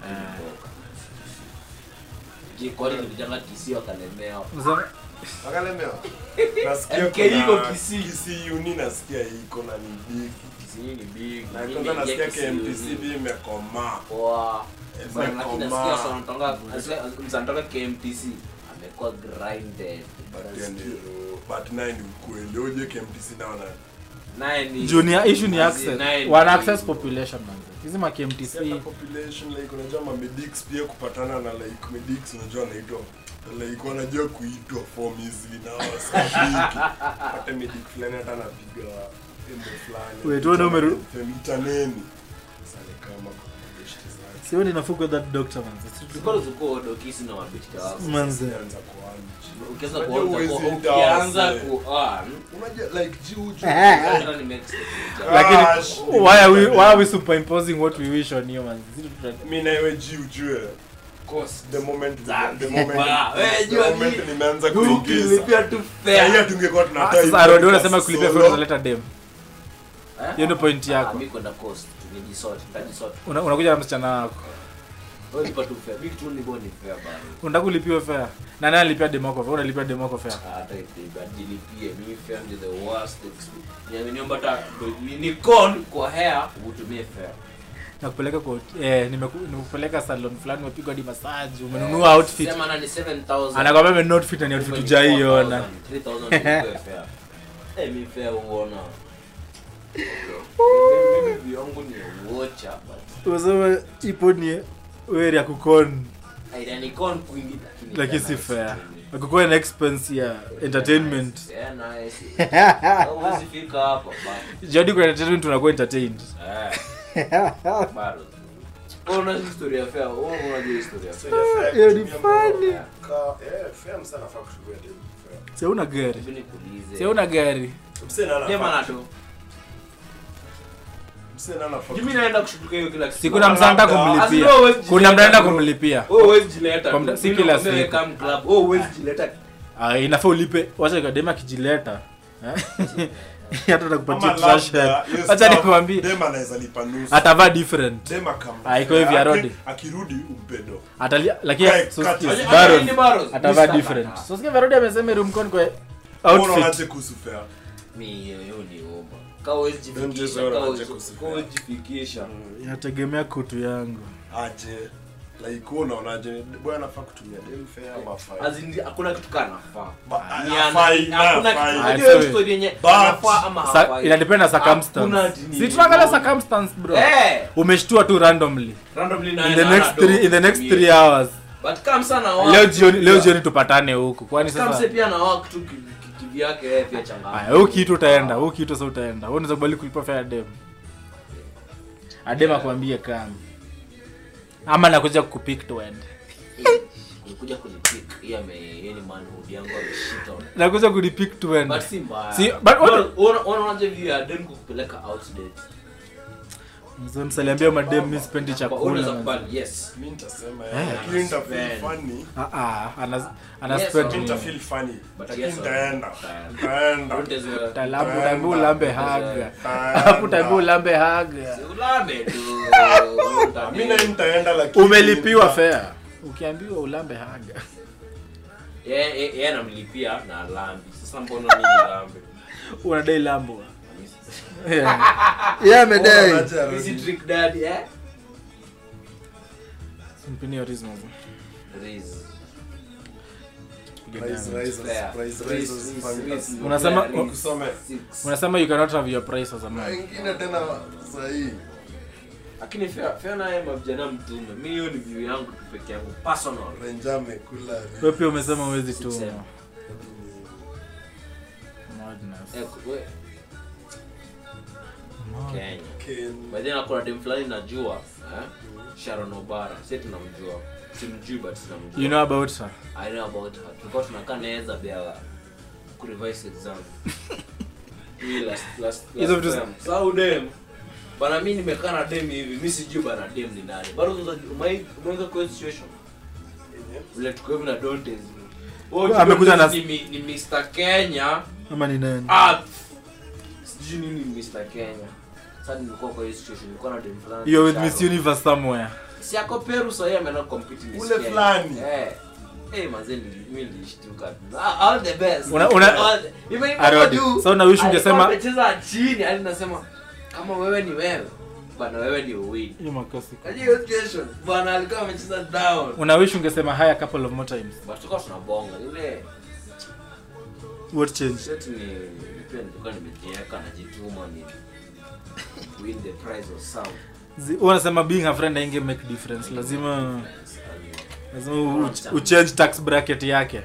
Je, kwa nini vijana Kisii wakalemewa? Wakalemewa. Nasikia MKU iko Kisii. Kisii uni nasikia iko na ni big. Kisii ni big. Na kwanza nasikia KMTC imekoma. Wow. Lakini nasikia msanatoka KMTC amekuwa grinded. But nine ukweli. Oje KMTC naona. Junior issue ni access. One access population man. Hizi ma KMTC population like unajua ma medics pia kupatana na like medics unajua naitwa like wanajua kuitwa form hizi na wasafiki. Hata medic fulani hata anapiga embe fulani. Wewe tuone umeru femitaneni. Sasa kama sio ni nafuko that doctor man. Sikolo zuko dokisi na mabishta wako. Manze. Ukianza ukianza unajua like juju. Lakini why are we superimposing what we wish on you man? Mimi na wewe juju. Course the moment nimeanza kulipia tu fair. Hiyo tungekuwa tunataka. Sasa Arodi unasema kulipia fair unaleta dem. Hiyo ndio point yako. Mimi kwenda cost tunijisort, nitajisort. Unakuja na msichana wako. Wewe lipa tu fair. Big tu ni boni fair bana. Unataka kulipiwa fair. Na nani alipia dem wako fair? Unalipia dem wako fair. Hata ibadilipie mimi fair ndio the worst experience. Niomba hata ni con kwa hair utumie fair. Nakupeleka kwa nimekupeleka salon fulani umepigwa hadi massage, umenunua outfit. Sema ni 7,000. Anakwambia mimi not fit na outfit hujaiona. 3,000 fair. Mimi fair uona. Mimi viongo ni watcha but Unasema ipo ni wewe ya kukon. Ni con kwingi Lakini si fair. Akukua na expense ya entertainment. Yeah, nice. Huwezi fika hapo bana. Jadi kwa entertainment tunakuwa entertained. Bado. Una historia fair. Una historia fair. Hiyo ni funny. Fair sana fact to get fair. Sio una gari. Mimi nikuulize. Sio una gari. Nema nato. Mimi naenda kushutuka hiyo kila siku. Si kuna msanda kumlipia. Kuna mnaenda kumlipia. Wewe huwezi jileta. Si kila siku. Kama club. Wewe huwezi jileta. Inafaa ulipe. Wacha kwa dema kijileta. Hata nakupatia trash. Acha nikwambie. Dema anaweza lipa nusu. Atavaa different. Dema kama. Iko hivi Arodi. Akirudi umpedo. Lakini Baron atavaa different. So sikia Arodi amesema room con kwa outfit. Unaona kuhusu fair. Mimi hiyo ni omba. Kawezi jifikisha. Inategemea kutu yangu. Aje. Like unaonaje boy anafaa kutumia dem fair ama fine? Azindi hakuna kitu kana nafaa. Hakuna kitu story yenye nafaa ama hafai. Ina depend na circumstance. Si tunaangalia circumstance bro. Umeshtua tu randomly na in the next 3 hours. But kama sana wao. Leo jioni tupatane huko. Kwani sasa kama pia na wao kitu kivyake pia changamoto. Haya, kitu utaenda, kitu sasa utaenda. Wewe unaweza kubali kulipa fair dem. Adema kwambie kama ama nakuja kukupick to end. Kuja kunipick. Yeye ni manhood yangu ameshika. Nakuja kunipick to end. But si mbaya. Si but unaje via dem kukupeleka out date. Mzee aliambia madem mimi sipendi chakula. Yes. Mimi nitasema lakini nitafeel funny. Ana spend nitafeel funny. Lakini nitaenda. Talabu lambe haga. Hapo tabu lambe haga. Ulambe tu. Mimi nitaenda lakini umelipiwa fair. Ukiambiwa ulambe haga. Yeye anamlipia na lambi. Sasa mbona mimi lambe? Unadai lambo. Yeah, medai. Easy trick daddy, Simpini orismo. Price. Unasema you cannot have your price as a man. Ingine tena sahihi. Lakini fair na yeye mvijana mtume. Mimi hiyo ni view yangu tu peke yangu personal. Renjame kula. Wewe pia umesema huwezi tu. Kenya. Baadaye nakula dem fulani najua, Sharon Obara. Sisi tunamjua. Simjui but tunamjua. You know about her? I know about her. Tulikuwa tunakaa naeza bia ku revise exam. Last. Sao dem. Bana mimi nimekaa na dem hivi. Mimi sijui bana dem ni nani. Bado unaweza kwa situation. Ule tuko hivi na Dontes. Amekuja na ni Mr. Kenya. Ama ni nani? Sijui nini Mr. Kenya. Sasa nilikuwa kwa situation, nilikuwa na dem fulani. You're with Miss Universe somewhere. Si ako Peru sasa yeye ameenda compete Miss Kenya. Ule fulani. Manze mimi nilishtuka. All the best. So na wish ungesema amecheza chini, hadi nasema kama wewe ni wewe, bana wewe ni win. Hiyo makosa. Kaje hiyo situation, bana alikuwa amecheza down. Una wish ungesema high a couple of more times. But tuko tunabonga ile. What changed? Sasa ni depend kwa nimejiweka na jituma ni win the prize of sound. Unasema being a friend ainge make difference. Lazima uchange tax bracket yake.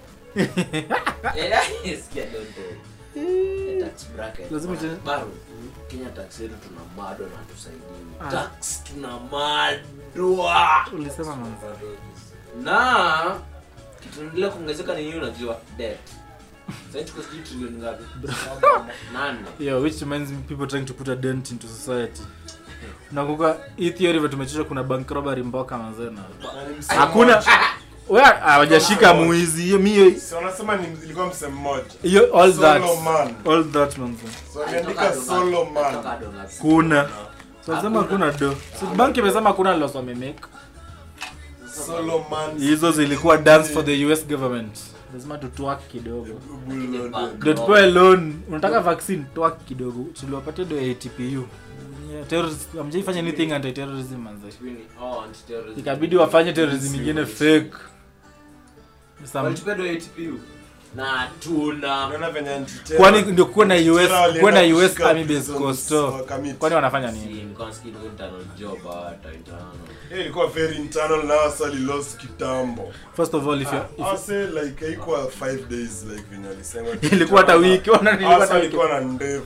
Yes, tax bracket. Lazima baro. Kenya tax yetu tuna mado na tusaidie. Tax tuna madwa. Ulisema manza. Na kitu kuongezeka ni nini unajua? Debt. Sasa tuko sijui trilioni ngapi? Nani? Yeah, which reminds me people trying to put a dent into society. Nakuka hii theory vile tumechosha kuna bank robbery mboka manzena. Hakuna wewe hawajashika muizi hiyo mimi si wanasema ilikuwa msemo mmoja. Hiyo all that manzo. So aliandika solo man. Kuna. So sema kuna do. So bank imesema kuna loss wamemake. Solo man. Hizo zilikuwa dance for the US government. Lazima tutwak kidogo. Don't go alone. Unataka vaccine twak kidogo. Tuliwapatia do ya TPU. Terrorist amjaifanya anything anti terrorism manze. Anti-terrorism. Ikabidi wafanye terrorism nyingine fake. Walipedo ATPU. Na tuna venye anti-terror. Kwani ndio kuna US army base costo. Kwani wanafanya nini? Internal job internal. Ilikuwa very internal na asali lost kitambo. First of all if I say like ilikuwa 5 days like venye alisema. Ilikuwa hata wiki, ilikuwa na ndevu.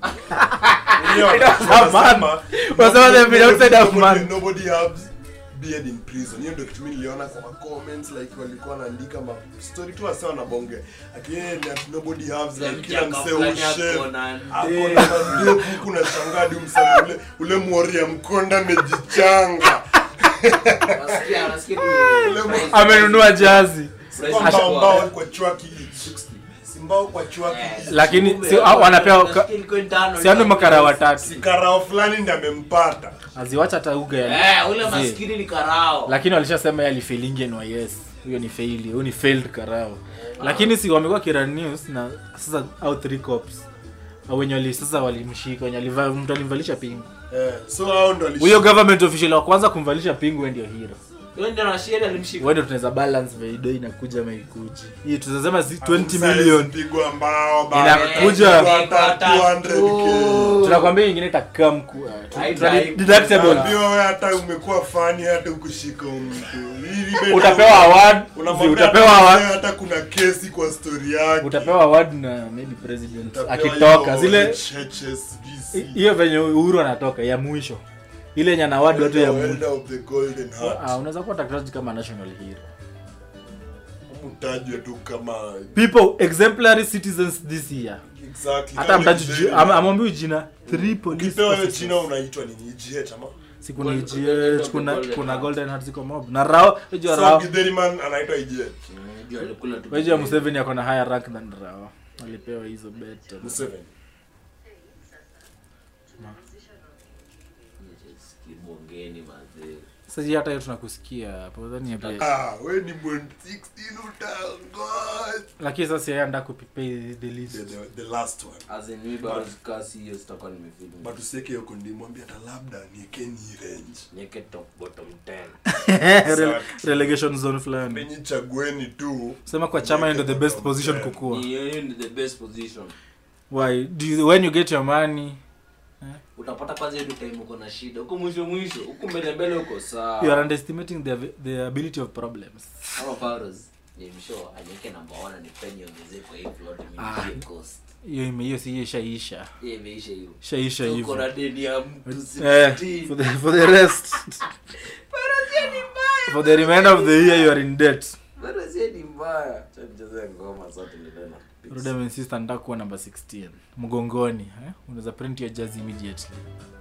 Nobody has beard in prison. Hiyo ndio kitu mimi niliona kwa comments like walikuwa wanaandika ma story tu wasa wanabonge. Again that nobody has like kila msee ushe. Kuna changadi msanii ule Moria Mkonda amejichanga. Nasikia amenunua jazi. Ambao kwa chwaki 60. Simbao kwa chwaki. Lakini si wanapewa si ando makara watatu. Si karao fulani ndiye amempata. Aziwacha hata uga ya. Ule maskini ni karao. Lakini walishasema yali failing NYS. Huyo ni failure, huyo ni failed karao. Lakini si wamekuwa kira news na sasa out 3 cops. au wenye sasa walimshika wenye mtu alimvalisha pingu. So hao ndo huyo government official wa kwanza kumvalisha pingu ndio hero. Yeye ndio anashiria alimshika. Wewe ndio tunaweza balance video inakuja maikuji. Hii tunasema 20 million pigwa mbao bana. Inakuja 200k. tunakwambia nyingine itakam deductible. Ndio wewe hata umekuwa fani hata ukushika mtu. Utapewa award, utapewa award hata kuna kesi kwa story yake. Utapewa award na maybe president akitoka zile hiyo venye Uhuru anatoka ya mwisho. Ile yenye na award watu ya Winner of the Golden Heart. Unaweza kuwa takriji kama national hero. Mtajwe tu kama people exemplary citizens this year. Exactly. Hata mtaji amwambie jina 3 police. Ukipewa hiyo jina unaitwa nini? EGH ama? Siku ni EGH kuna Golden Heart ziko mob. Na Rao, unajua Rao. So Githeriman anaitwa EGH. Ndio alikula tu. Unajua Museveni yako na higher rank than Rao. Alipewa hizo bet. Museveni. Kibongeni mazee. Sasa hata hiyo tunakusikia hapo dhani ya play. Wewe ni 16 utangod. Lakini sasa yeye anataka kupay the list. The last one. As in we bado kasi hiyo sitakuwa nimefeel. But useke hiyo kundi mwambie hata labda niekeni range. Nieke top bottom 10. Relegation zone fulani. Mimi chagueni tu. Sema kwa chama ndio the best position kukua. Hiyo ndio the best position. Why? When you get your money utapata kwanza hiyo time uko na shida. Huko mwisho huko mbele uko sawa. You are underestimating the ability of problems. Kama Faros ni mshow anyeke number 1 ni penye ongezee kwa hii float mimi cost. Hiyo si ishaisha. Hiyo imeisha hiyo. Shaisha hivyo. Uko na deni ya mtu 60. For the rest. Faros ni mbaya. For the remainder of the year you are in debt. Faros ni mbaya. Chacheza ngoma zote ni tena. Roda insist anataka kuwa number 16 mgongoni, unaweza print your jersey immediately.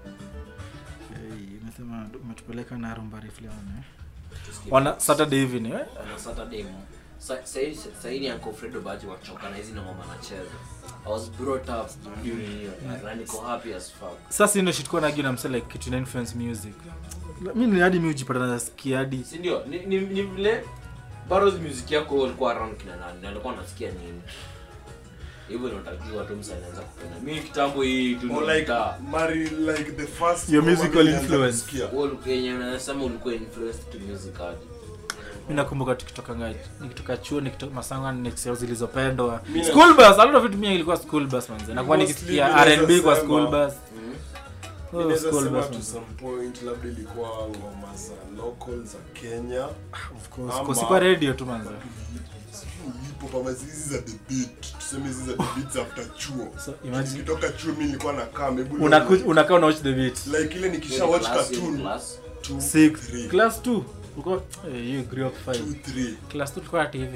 Nasema umetupeleka na Rumbari fulani wana Saturday evening on Saturday sasa ni Uncle Fredo Baji wachoka na hizi na mama anacheza. I was brought up during hiyo and niko happy as fuck. Sasa ndio shit kwa nagi na msela like kitu na influence music. Mimi ni hadi music pata nasikia hadi. Si ndio? Ni vile Baro's music yako ilikuwa around kina nani? Na alikuwa anasikia nini? Hivyo ndio utajua tu msanii anaanza kupenda. Mimi kitambo hii tu like the first your musical influence. Wewe Kenya unasema ulikuwa influenced to music hadi. Mimi nakumbuka nikitoka chuo nikitoka masanga next year zilizopendwa. School bus, a lot of it mimi ilikuwa school bus manze. Nakuwa nikisikia R&B kwa school bus. School bus to some point labda ilikuwa ngoma za local za Kenya. Of course. Kwa siku radio tu manze. Ipo kama hizi za the beat. Tuseme hizi za the beats after chuo. So imagine kutoka chuo mimi nilikuwa nakaa maybe unakaa na watch the beat. Like ile nikisha watch cartoon class 6 class 2 uko you grew up 5 2 3 class 2 tulikuwa TV.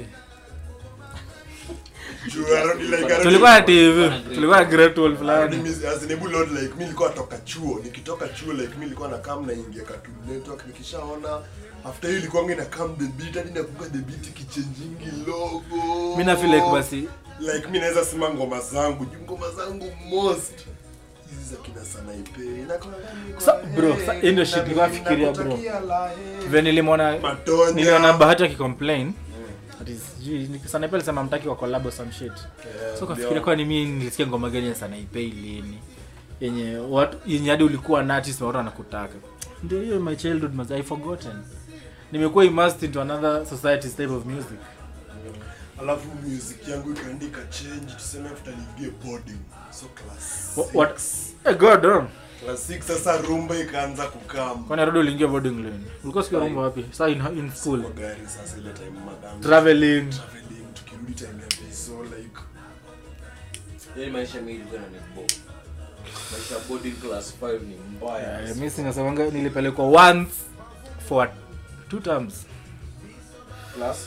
Tulikuwa na TV. Tulikuwa grade 12 fulani. As in able load like mimi nilikuwa toka chuo. Nikitoka chuo like mimi nilikuwa na kam na ingia Cartoon Network nikishaona after hiyo ilikuwa ngine come the beat hadi nakumbuka the beat kichangingi logo. Mimi na feel like basi like mimi naweza sema ngoma zangu most hizi za kina Sanaipe inakuwa gani bro ndio shit nilikuwa fikiria bro when niliona Bahati akicomplain that is Sanaipe alisema mtaki wa collab some shit so kafikiria kwa nini mimi nilisikia ngoma gani ya Sanaipe lini yenye watu yenye hadi ulikuwa na artist watu wanakutaka ndio hiyo my childhood must I forgotten nimekuwa immersed into another society's type of music. Alafu music yangu ikaandika change tuseme after niingie boarding so class what god damn class 6 sasa rumba ikaanza kukam. Kwani rudi uliingia boarding lane ulikuwa sikia rumba wapi sasa in school kwa gari sasa ile time madam traveling tukirudi time ya so like ile maisha mimi ilikuwa na nibo maisha boarding class 5 ni mbaya. Mimi sinasemanga nilipelekwa once for 2 terms class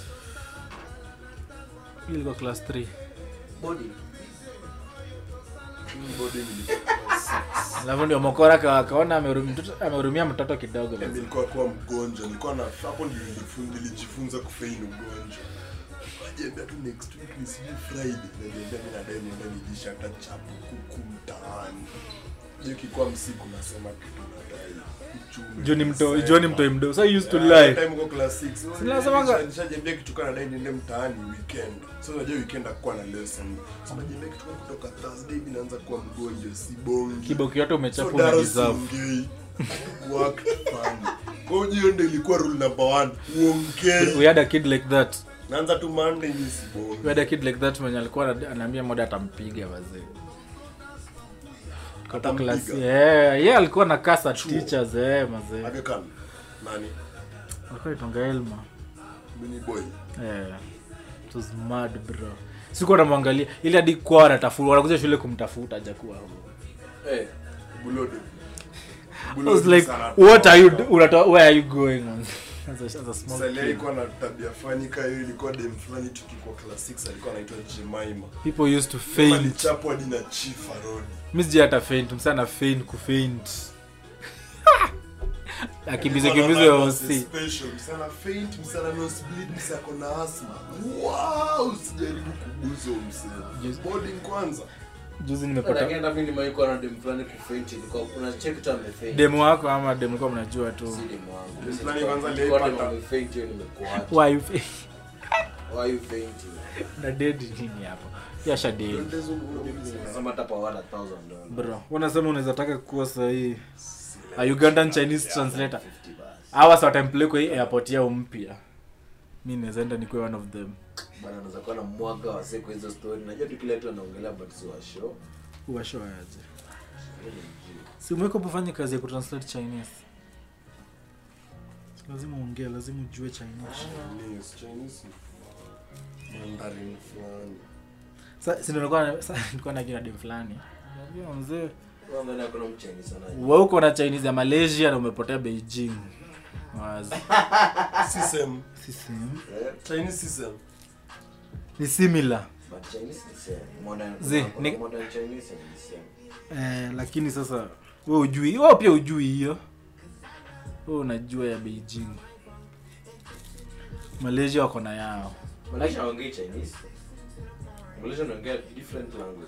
ilikuwa class 3 boarding alafu ndio mokora kaona amehurumia mtoto kidogo basi. Nilikuwa kwa mgonjwa nilikuwa na hapo nilijifunza kufeini ugonjwa najiambia tu next week ni sijui Friday, najiambia mimi nadai niende nijisha hata chapu kuku mtaani. Je, kikuwa msiku nasema kitu nadai Johnny mtoi mdo. So I used to lie. Time go class 6. Sinasema nishajiambia kitu kana nadai niende mtaani weekend. So unajua weekend akuwa na lesson. So najiambia kitu kutoka Thursday hivi naanza kuwa mgonjwa sibongi. Kiboki yote umechafu na deserve. Work fun. Kwa hiyo ndio ilikuwa rule number 1. Uongee. We had a kid like that. Naanza tu Monday ni sibongi. We had a kid like that mwenye alikuwa anaambia moda atampiga wazee. Kata class. Yeah, alikuwa na kasa teachers mazee. Agekan. Nani? Alikuwa itonga Elma. Mini boy. It was mad bro. Sikuwa namwangalia ili hadi kwa anatafuta wanakuja shule kumtafuta hajakuwa hapo. Bulode. I was like, what are you where are you going on? As a small kid. Sasa alikuwa na tabia fani kama hiyo, ilikuwa dem fulani tukikuwa class 6 alikuwa anaitwa Jemima. People used to faint. Alichapwa hadi na Chief Aroni. Mimi hata faint, msana faint kufaint. Akimbize OC. Msana faint, msana nosebleed, msana kona asthma. Wow, sijaribu kuguzo msana. Boarding kwanza. Juzi nimepata. Ndio mimi nimeikuwa na dem fulani kufaint, ilikuwa kuna check tu amefaint. Demu wako ama demu kwa mnajua tu. Si demu wangu. Dem fulani kwanza alipata amefaint hiyo nimekuacha. Why you fainting? Na dead nini hapo? Yasha dead. Sema hata kwa $1,000. Bro, wanasema unaweza taka kuwa sahihi. A Ugandan Chinese translator. Hawa sasa watampleka hii airport yao mpya. Mimi naenda nikuwe one of them. Bana anaweza kuwa na mwaga wa siku hizo story. Najua tu kila mtu anaongelea but si wa show. Wa show aje. Si mweko pofanye kazi ya kutranslate Chinese. Lazima uongee, lazima ujue Chinese. Chinese. Mandarin fulani. Sasa nilikuwa na kina dem fulani. Unajua mzee Wangana kuna mcheni sana. wewe uko na Chinese ya Malaysia na umepotea Beijing. Wazi. System. Chinese system. Ni similar. But Chinese is modern. Modern Chinese is same. Lakini sasa wewe ujui, wewe pia ujui hiyo. Wewe unajua ya Beijing. Malaysia wako na yao. Malaysia wanaongea Chinese. Malaysia wanaongea different language.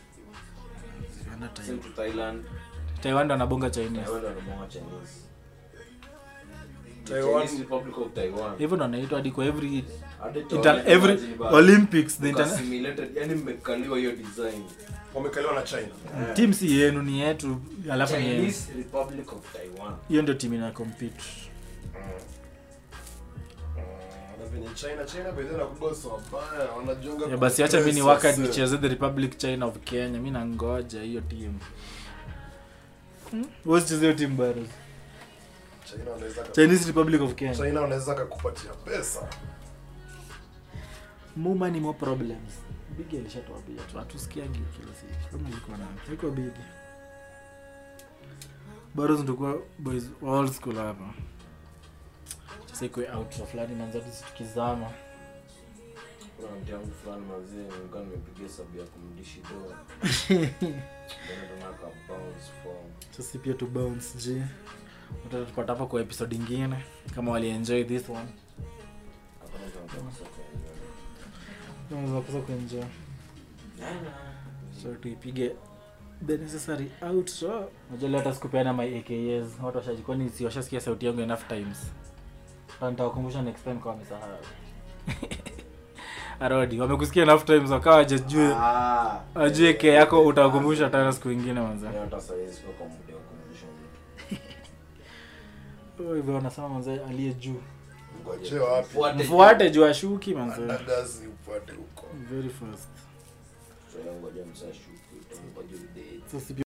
Same to Thailand. Taiwan ndo anabonga Chinese. Taiwan wanabonga Chinese. Taiwan Republic of Taiwan. Even wanaitwa hadi kwa every Olympics the simulated, yani mmekaliwa hiyo design. Wamekaliwa na China. Team si yenu ni yetu, alafu ni Chinese Republic of Taiwan. Hiyo ndio team ina compete. China bado na kubosa baya, wanajonga. Ya basi acha mimi ni wakati nicheze the Republic China of Kenya, mimi nangoja hiyo team. What's the team bado? Chinese Republic of Kenya. China wanaweza kukupatia pesa. More money more problems. Big alishatuambia tu atusikiangi kila siku. Kama ilikuwa na iko big. Bado ndio boys all school hapa. Sasa iko out of fulani manzo tukizama. Kuna mtiangu fulani mazee ngani nimepigia sababu ya kumdishi doa. Ndio tunaka bounce form. Sasa pia to bounce je. Tutapata hapa kwa episode nyingine kama wali enjoy this one. Tunaweza kuenjoy. So tuipige the necessary outro. Unajua hata sikupeana my AKs. Watu washajikoni si washasikia sauti yangu enough times. Nitawakumbusha next time kwa wamesahau. Arodi, wamekusikia enough times wakawa hajajue. Ajue ke yako utawakumbusha tena siku nyingine manza. Hata sasa kwa muda wa kukumbusha. Hivyo wanasema manza aliye juu. Ngoje wapi? Mfuate juu ashuki manza. Ndagazi ufuate huko. Very fast. So ngoja msashuki, tutangoja day. So